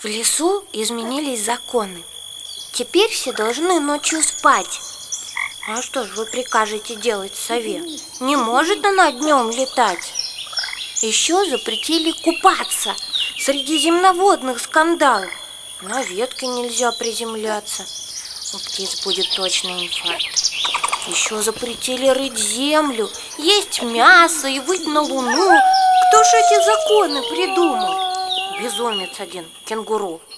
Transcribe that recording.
В лесу изменились законы. Теперь все должны ночью спать. А что ж вы прикажете делать сове? Не может она днем летать. Еще запретили купаться. Среди земноводных скандалов. На ветке нельзя приземляться. У птиц будет точно инфаркт. Еще запретили рыть землю, есть мясо и выть на луну. Кто ж эти законы придумал? Безумец один, кенгуру.